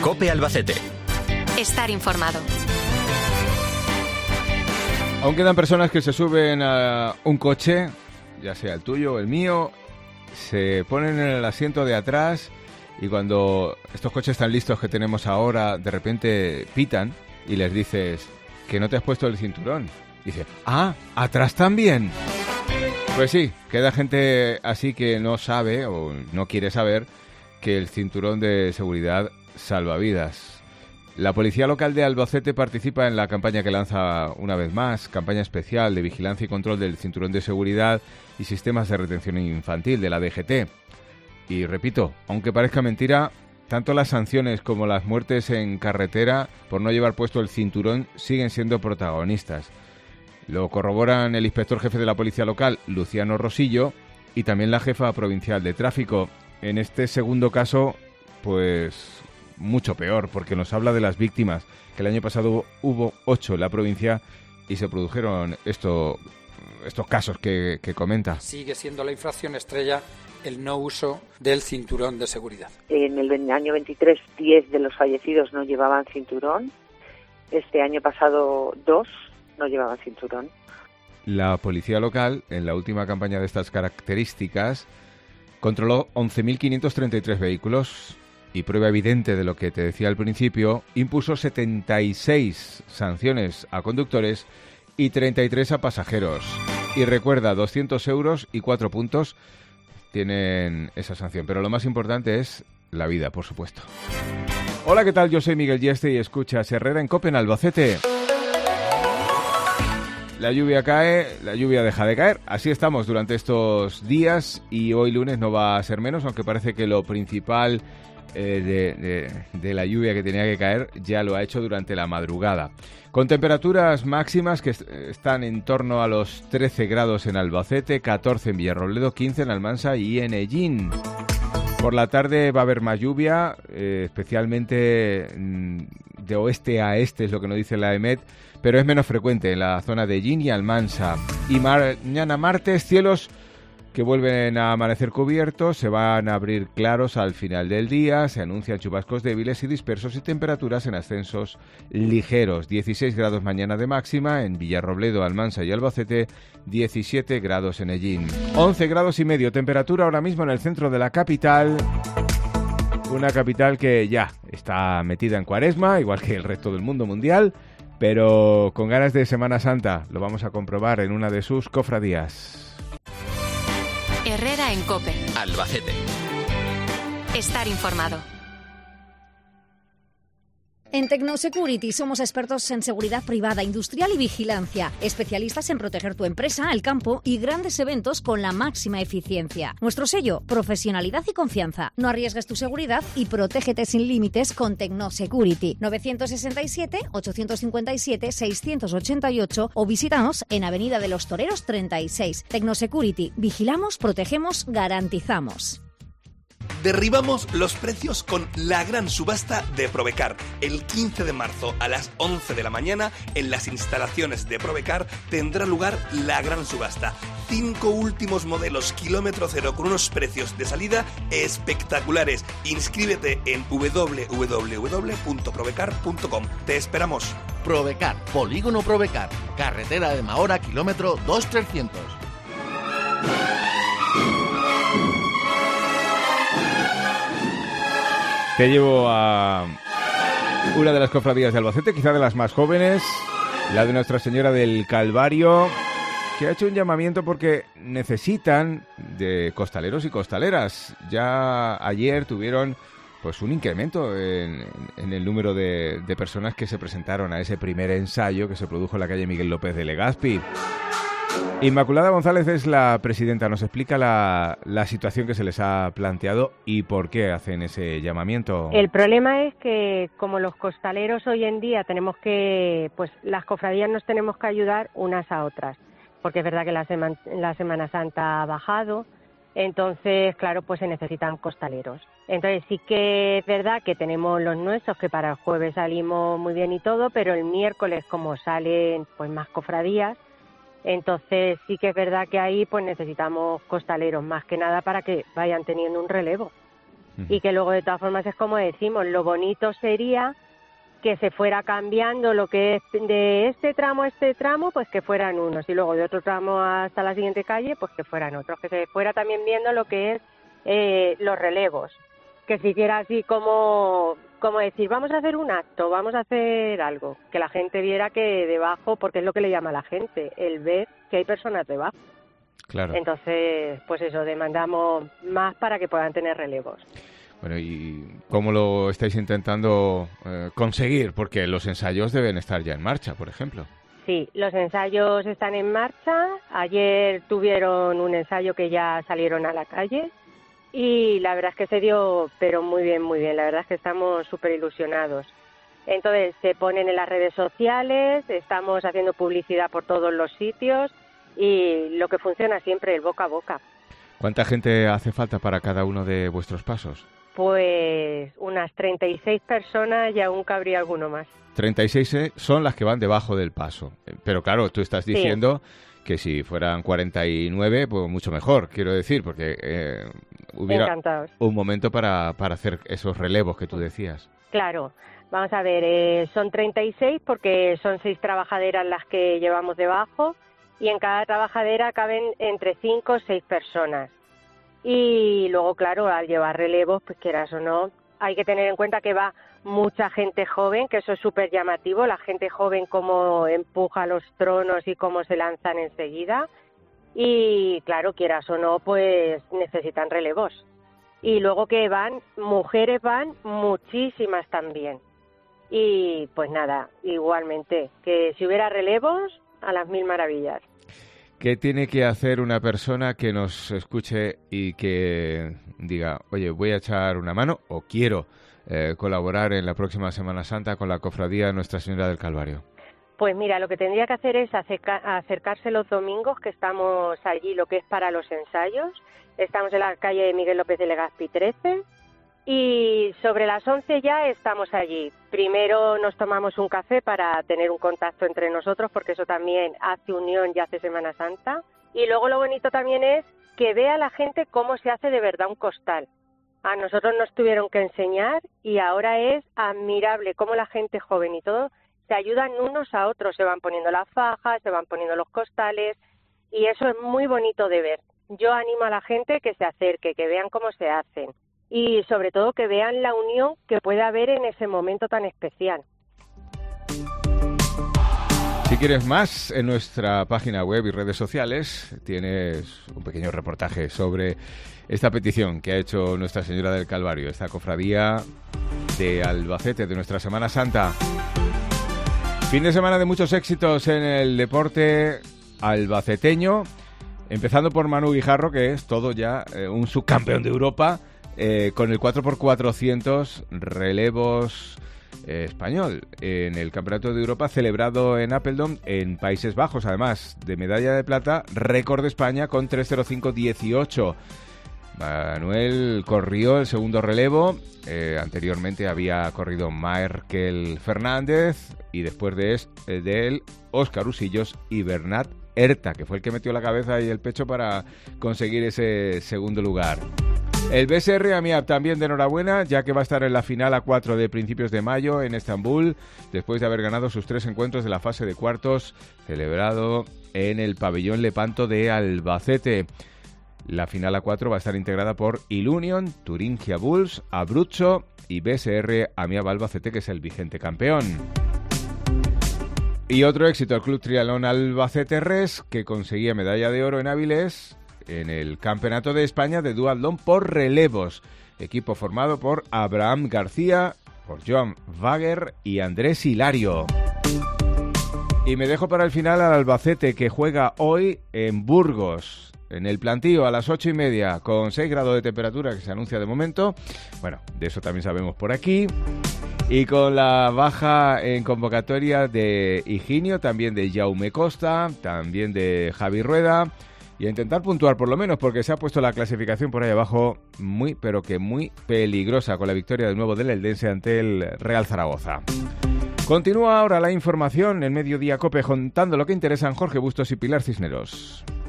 COPE Albacete. Estar informado. Aún quedan personas que se suben a un coche, ya sea el tuyo o el mío, se ponen en el asiento de atrás y cuando estos coches tan listos que tenemos ahora de repente pitan y les dices que no te has puesto el cinturón. Dice, ¿atrás también? Pues sí, queda gente así que no sabe o no quiere saber que el cinturón de seguridad salva vidas. La Policía Local de Albacete participa en la campaña que lanza una vez más, campaña especial de vigilancia y control del cinturón de seguridad y sistemas de retención infantil de la DGT. Y repito, aunque parezca mentira, tanto las sanciones como las muertes en carretera por no llevar puesto el cinturón siguen siendo protagonistas. Lo corroboran el inspector jefe de la Policía Local, Luciano Rosillo, y también la jefa provincial de tráfico. En este segundo caso, pues mucho peor, porque nos habla de las víctimas, que el año pasado hubo 8 en la provincia y se produjeron estos casos que comenta. Sigue siendo la infracción estrella el no uso del cinturón de seguridad. En el año 23, 10 de los fallecidos no llevaban cinturón. Este año pasado, 2 no llevaban cinturón. La Policía Local, en la última campaña de estas características, controló 11.533 vehículos y, prueba evidente de lo que te decía al principio, impuso 76 sanciones a conductores y 33 a pasajeros. Y recuerda, 200 euros y 4 puntos tienen esa sanción. Pero lo más importante es la vida, por supuesto. Hola, ¿qué tal? Yo soy Miguel Yeste y escuchas Herrera en COPE en Albacete. La lluvia cae, la lluvia deja de caer. Así estamos durante estos días y hoy lunes no va a ser menos, aunque parece que lo principal de la lluvia que tenía que caer ya lo ha hecho durante la madrugada. Con temperaturas máximas que están en torno a los 13 grados en Albacete, 14 en Villarrobledo, 15 en Almansa y en Ellín. Por la tarde va a haber más lluvia, especialmente de oeste a este, es lo que nos dice la EMET, pero es menos frecuente en la zona de Ellín y Almansa. Y mañana martes, cielos que vuelven a amanecer cubiertos, se van a abrir claros al final del día, se anuncian chubascos débiles y dispersos y temperaturas en ascensos ligeros. 16 grados mañana de máxima en Villarrobledo, Almansa y Albacete, 17 grados en Ellín. 11 grados y medio temperatura ahora mismo en el centro de la capital. Una capital que ya está metida en cuaresma, igual que el resto del mundo mundial, pero con ganas de Semana Santa. Lo vamos a comprobar en una de sus cofradías. Herrera en COPE. Albacete. Estar informado. En Tecnosecurity somos expertos en seguridad privada, industrial y vigilancia, especialistas en proteger tu empresa, el campo y grandes eventos con la máxima eficiencia. Nuestro sello, profesionalidad y confianza. No arriesgues tu seguridad y protégete sin límites con Tecnosecurity. 967-857-688 o visítanos en Avenida de los Toreros 36. Tecnosecurity. Vigilamos, protegemos, garantizamos. Derribamos los precios con la gran subasta de Provecar. El 15 de marzo a las 11 de la mañana en las instalaciones de Provecar tendrá lugar la gran subasta. 5 últimos modelos kilómetro cero con unos precios de salida espectaculares. Inscríbete en www.provecar.com. Te esperamos. Provecar, Polígono Provecar, carretera de Mahora, kilómetro 2300. Te llevo a una de las cofradías de Albacete, quizá de las más jóvenes, la de Nuestra Señora del Calvario, que ha hecho un llamamiento porque necesitan de costaleros y costaleras. Ya ayer tuvieron pues un incremento en el número de personas que se presentaron a ese primer ensayo que se produjo en la calle Miguel López de Legazpi. Inmaculada González es la presidenta, nos explica la situación que se les ha planteado y por qué hacen ese llamamiento. El problema es que como los costaleros hoy en día tenemos que, pues las cofradías nos tenemos que ayudar unas a otras, porque es verdad que la Semana Santa ha bajado, entonces claro, pues se necesitan costaleros. Entonces sí que es verdad que tenemos los nuestros, que para el jueves salimos muy bien y todo, pero el miércoles como salen pues más cofradías, entonces sí que es verdad que ahí pues necesitamos costaleros, más que nada para que vayan teniendo un relevo. y que luego de todas formas es como decimos, lo bonito sería que se fuera cambiando lo que es de este tramo a este tramo, pues que fueran unos, y luego de otro tramo hasta la siguiente calle, pues que fueran otros, que se fuera también viendo lo que es los relevos, que siquiera así como decir, vamos a hacer un acto, vamos a hacer algo, que la gente viera que debajo, porque es lo que le llama a la gente, el ver que hay personas debajo. Claro. Entonces, pues eso, demandamos más para que puedan tener relevos. Bueno, ¿y cómo lo estáis intentando conseguir? Porque los ensayos deben estar ya en marcha, por ejemplo. Sí, los ensayos están en marcha. Ayer tuvieron un ensayo que ya salieron a la calle y la verdad es que se dio, pero muy bien, muy bien. La verdad es que estamos súper ilusionados. Entonces, se ponen en las redes sociales, estamos haciendo publicidad por todos los sitios y lo que funciona siempre, el boca a boca. ¿Cuánta gente hace falta para cada uno de vuestros pasos? Pues unas 36 personas y aún cabría alguno más. 36 son las que van debajo del paso. Pero claro, tú estás diciendo que si fueran 49, pues mucho mejor, quiero decir, porque hubiera Encantados. Un momento para hacer esos relevos que tú decías. Claro, vamos a ver, son 36 porque son 6 trabajaderas las que llevamos debajo y en cada trabajadera caben entre 5 o 6 personas. Y luego, claro, al llevar relevos, pues quieras o no, hay que tener en cuenta que va mucha gente joven, que eso es súper llamativo, la gente joven cómo empuja los tronos y cómo se lanzan enseguida. Y claro, quieras o no, pues necesitan relevos. Y luego que mujeres van muchísimas también. Y pues nada, igualmente, que si hubiera relevos, a las mil maravillas. ¿Qué tiene que hacer una persona que nos escuche y que diga, oye, voy a echar una mano o quiero colaborar en la próxima Semana Santa con la Cofradía Nuestra Señora del Calvario? Pues mira, lo que tendría que hacer es acercarse los domingos, que estamos allí, lo que es para los ensayos. Estamos en la calle de Miguel López de Legazpi 13 y sobre las 11 ya estamos allí. Primero nos tomamos un café para tener un contacto entre nosotros, porque eso también hace unión y hace Semana Santa. Y luego lo bonito también es que vea la gente cómo se hace de verdad un costal. A nosotros nos tuvieron que enseñar y ahora es admirable cómo la gente joven y todo se ayudan unos a otros, se van poniendo las fajas, se van poniendo los costales y eso es muy bonito de ver. Yo animo a la gente que se acerque, que vean cómo se hacen y sobre todo que vean la unión que puede haber en ese momento tan especial. Si quieres más, en nuestra página web y redes sociales tienes un pequeño reportaje sobre esta petición que ha hecho Nuestra Señora del Calvario, esta cofradía de Albacete, de nuestra Semana Santa. Fin de semana de muchos éxitos en el deporte albaceteño, empezando por Manu Guijarro, que es todo ya un subcampeón de Europa, con el 4x400 relevos español en el Campeonato de Europa celebrado en Apeldoorn en Países Bajos, además de medalla de plata, récord de España con 3:05:18. Manuel corrió el segundo relevo, anteriormente había corrido Markel Fernández y después de él Óscar Usillos y Bernat Herta, que fue el que metió la cabeza y el pecho para conseguir ese segundo lugar. El BSR Amiab también de enhorabuena, ya que va a estar en la final A4 de principios de mayo en Estambul, después de haber ganado sus 3 encuentros de la fase de cuartos, celebrado en el pabellón Lepanto de Albacete. La final A4 va a estar integrada por Ilunion, Turingia Bulls, Abruzzo y BSR Amiab Albacete, que es el vigente campeón. Y otro éxito, el Club Triatlón Albacete Res, que conseguía medalla de oro en Avilés en el Campeonato de España de Duatlón por relevos. Equipo formado por Abraham García, por Joan Wager y Andrés Hilario. Y me dejo para el final al Albacete, que juega hoy en Burgos, en el Plantío a las 8:30, con 6 grados de temperatura que se anuncia de momento. Bueno, de eso también sabemos por aquí. Y con la baja en convocatoria de Higinio, también de Jaume Costa, también de Javi Rueda. Y a intentar puntuar por lo menos, porque se ha puesto la clasificación por ahí abajo muy, pero que muy peligrosa, con la victoria de nuevo del Eldense ante el Real Zaragoza. Continúa ahora la información en Mediodía COPE, contando lo que interesan Jorge Bustos y Pilar Cisneros.